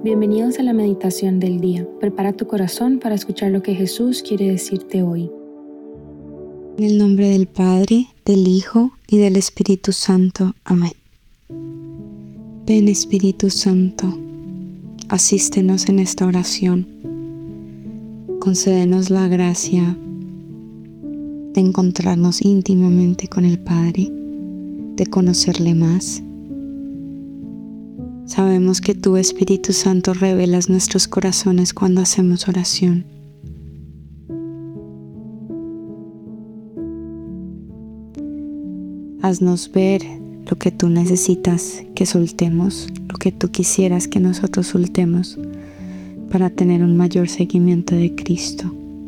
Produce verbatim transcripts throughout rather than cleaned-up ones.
Bienvenidos a la meditación del día. Prepara tu corazón para escuchar lo que Jesús quiere decirte hoy. En el nombre del Padre, del Hijo y del Espíritu Santo. Amén. Ven, Espíritu Santo, asístenos en esta oración. Concédenos la gracia de encontrarnos íntimamente con el Padre, de conocerle más. Sabemos que tú, Espíritu Santo, revelas nuestros corazones cuando hacemos oración. Haznos ver lo que tú necesitas que soltemos, lo que tú quisieras que nosotros soltemos para tener un mayor seguimiento de Cristo.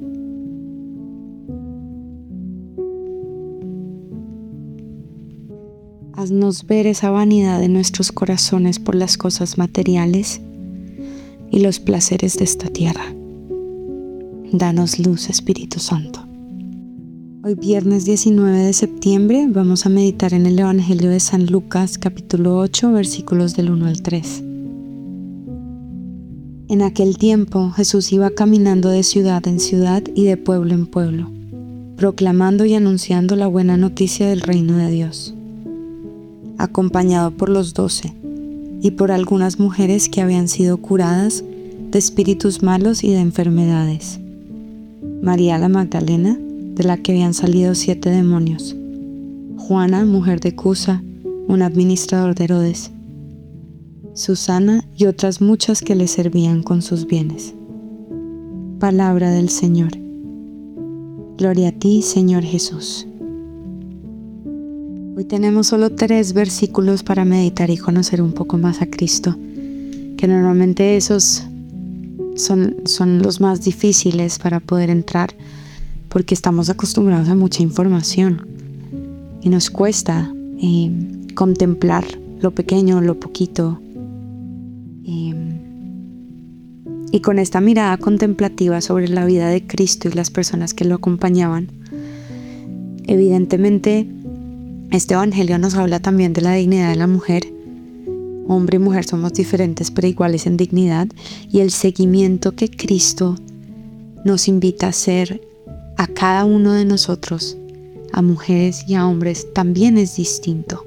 Haznos ver esa vanidad de nuestros corazones por las cosas materiales y los placeres de esta tierra. Danos luz, Espíritu Santo. Hoy viernes diecinueve de septiembre vamos a meditar en el Evangelio de San Lucas, capítulo ocho, versículos del uno al tres. En aquel tiempo Jesús iba caminando de ciudad en ciudad y de pueblo en pueblo, proclamando y anunciando la buena noticia del reino de Dios, acompañado por los doce y por algunas mujeres que habían sido curadas de espíritus malos y de enfermedades. María la Magdalena, de la que habían salido siete demonios; Juana, mujer de Cusa, un administrador de Herodes; Susana y otras muchas que le servían con sus bienes. Palabra del Señor. Gloria a ti, Señor Jesús. Hoy tenemos solo tres versículos para meditar y conocer un poco más a Cristo, que normalmente esos son, son los más difíciles para poder entrar, porque estamos acostumbrados a mucha información y nos cuesta eh, contemplar lo pequeño, lo poquito. Eh, y con esta mirada contemplativa sobre la vida de Cristo y las personas que lo acompañaban, evidentemente este evangelio nos habla también de la dignidad de la mujer. Hombre y mujer somos diferentes pero iguales en dignidad, y el seguimiento que Cristo nos invita a hacer a cada uno de nosotros, a mujeres y a hombres, también es distinto.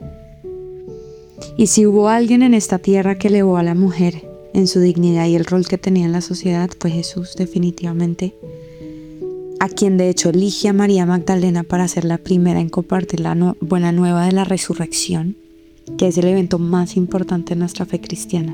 Y si hubo alguien en esta tierra que elevó a la mujer en su dignidad y el rol que tenía en la sociedad, fue Jesús, definitivamente, a quien de hecho elige a María Magdalena para ser la primera en compartir la no- buena nueva de la resurrección, que es el evento más importante de nuestra fe cristiana.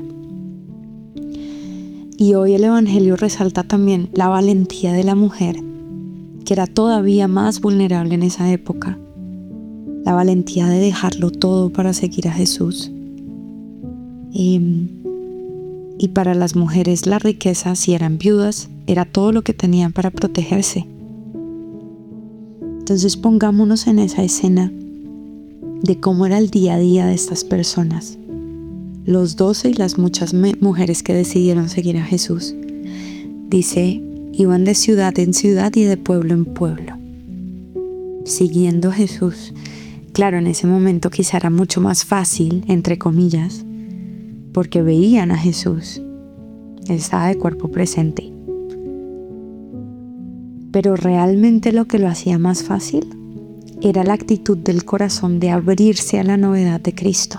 Y hoy el Evangelio resalta también la valentía de la mujer, que era todavía más vulnerable en esa época, la valentía de dejarlo todo para seguir a Jesús. Y, y para las mujeres la riqueza, si eran viudas, era todo lo que tenían para protegerse. Entonces pongámonos en esa escena de cómo era el día a día de estas personas, los doce y las muchas me- mujeres que decidieron seguir a Jesús. Dice, iban de ciudad en ciudad y de pueblo en pueblo, siguiendo a Jesús. Claro, en ese momento quizá era mucho más fácil, entre comillas, porque veían a Jesús. Él estaba de cuerpo presente. Pero realmente lo que lo hacía más fácil era la actitud del corazón de abrirse a la novedad de Cristo,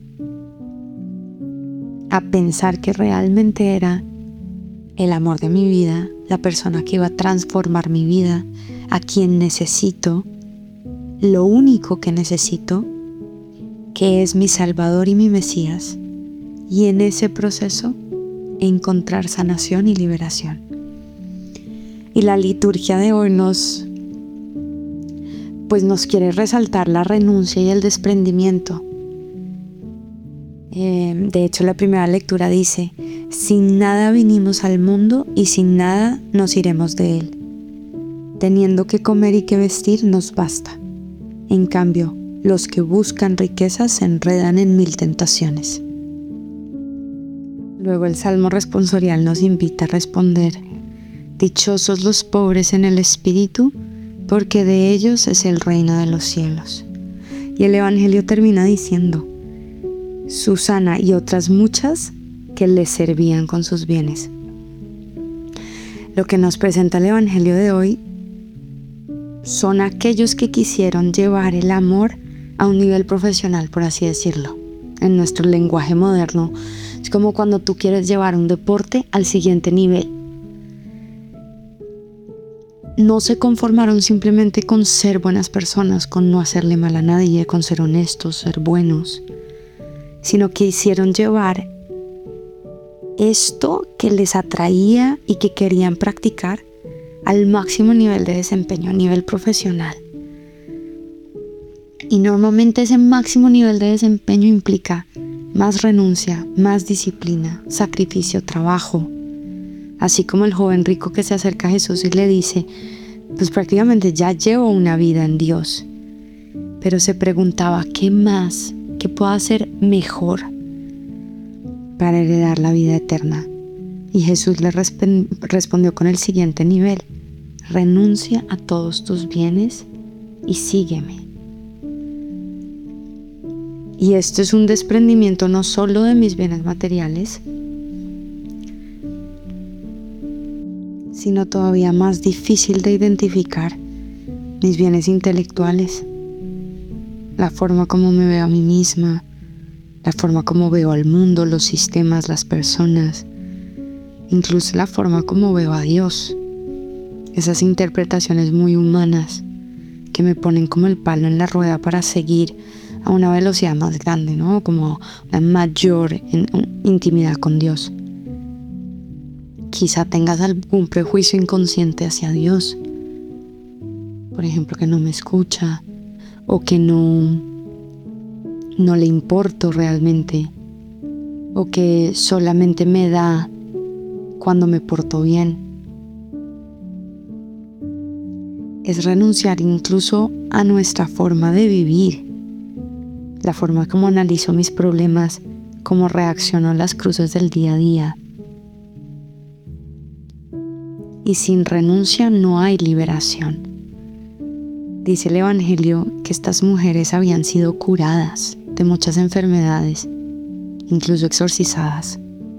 a pensar que realmente era el amor de mi vida, la persona que iba a transformar mi vida, a quien necesito, lo único que necesito, que es mi Salvador y mi Mesías, y en ese proceso encontrar sanación y liberación. Y la liturgia de hoy nos, pues nos quiere resaltar la renuncia y el desprendimiento. Eh, de hecho, la primera lectura dice, sin nada vinimos al mundo y sin nada nos iremos de él. Teniendo que comer y que vestir nos basta. En cambio, los que buscan riquezas se enredan en mil tentaciones. Luego el Salmo responsorial nos invita a responder, dichosos los pobres en el espíritu, porque de ellos es el reino de los cielos. Y el Evangelio termina diciendo, Susana y otras muchas que les servían con sus bienes. Lo que nos presenta el Evangelio de hoy son aquellos que quisieron llevar el amor a un nivel profesional, por así decirlo. En nuestro lenguaje moderno, es como cuando tú quieres llevar un deporte al siguiente nivel. No se conformaron simplemente con ser buenas personas, con no hacerle mal a nadie, con ser honestos, ser buenos, sino que hicieron llevar esto que les atraía y que querían practicar al máximo nivel de desempeño, a nivel profesional. Y normalmente ese máximo nivel de desempeño implica más renuncia, más disciplina, sacrificio, trabajo. Así como el joven rico que se acerca a Jesús y le dice, pues prácticamente ya llevo una vida en Dios. Pero se preguntaba, ¿qué más? ¿Qué puedo hacer mejor para heredar la vida eterna? Y Jesús le resp- respondió con el siguiente nivel: renuncia a todos tus bienes y sígueme. Y esto es un desprendimiento no solo de mis bienes materiales, sino todavía más difícil de identificar, mis bienes intelectuales, la forma como me veo a mí misma, la forma como veo al mundo, los sistemas, las personas, incluso la forma como veo a Dios. Esas interpretaciones muy humanas que me ponen como el palo en la rueda para seguir a una velocidad más grande, ¿no? Como una mayor en, en, intimidad con Dios. Quizá tengas algún prejuicio inconsciente hacia Dios. Por ejemplo, que no me escucha o que no, no le importo realmente o que solamente me da cuando me porto bien. Es renunciar incluso a nuestra forma de vivir, la forma como analizo mis problemas, cómo reacciono a las cruces del día a día. Y sin renuncia no hay liberación. Dice el Evangelio que estas mujeres habían sido curadas de muchas enfermedades, incluso exorcizadas.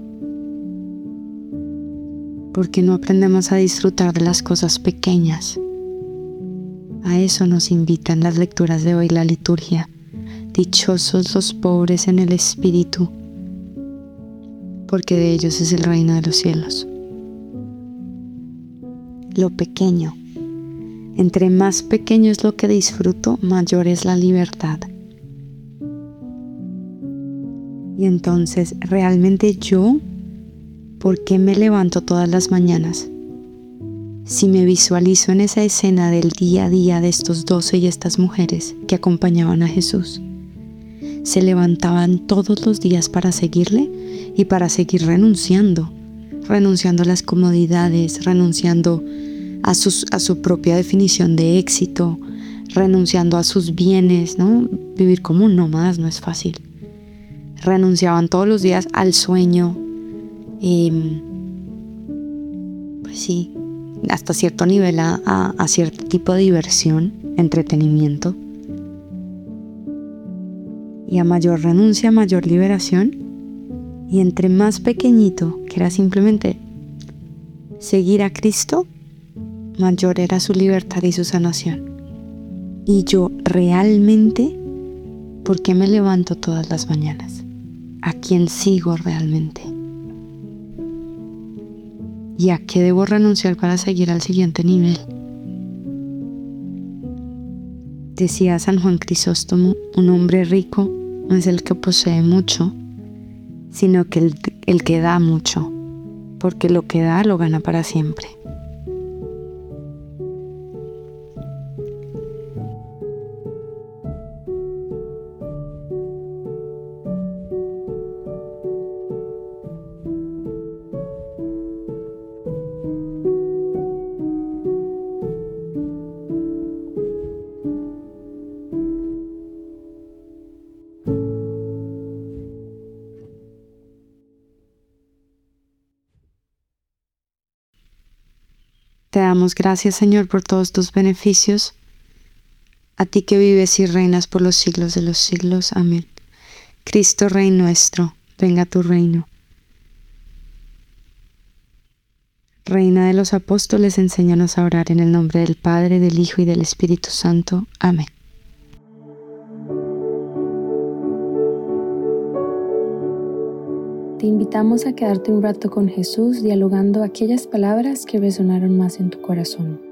¿Por qué no aprendemos a disfrutar de las cosas pequeñas? A eso nos invitan las lecturas de hoy, la liturgia. Dichosos los pobres en el espíritu, porque de ellos es el reino de los cielos. Lo pequeño. Entre más pequeño es lo que disfruto, mayor es la libertad. Y entonces, ¿realmente yo, por qué me levanto todas las mañanas? Si me visualizo en esa escena del día a día de estos doce y estas mujeres que acompañaban a Jesús, se levantaban todos los días para seguirle y para seguir renunciando, renunciando a las comodidades, renunciando a, sus, a su propia definición de éxito, renunciando a sus bienes, ¿no? Vivir como un nómada no es fácil. Renunciaban todos los días al sueño, eh, pues sí, hasta cierto nivel a, a, a cierto tipo de diversión, entretenimiento. Y a mayor renuncia, mayor liberación. Y entre más pequeñito, que era simplemente seguir a Cristo, mayor era su libertad y su sanación. Y yo realmente, ¿por qué me levanto todas las mañanas? ¿A quién sigo realmente? ¿Y a qué debo renunciar para seguir al siguiente nivel? Decía San Juan Crisóstomo, un hombre rico no es el que posee mucho, sino que el, el que da mucho, porque lo que da lo gana para siempre. Te damos gracias, Señor, por todos tus beneficios. A ti que vives y reinas por los siglos de los siglos. Amén. Cristo, Rey nuestro, venga a tu reino. Reina de los Apóstoles, enséñanos a orar en el nombre del Padre, del Hijo y del Espíritu Santo. Amén. Te invitamos a quedarte un rato con Jesús dialogando aquellas palabras que resonaron más en tu corazón.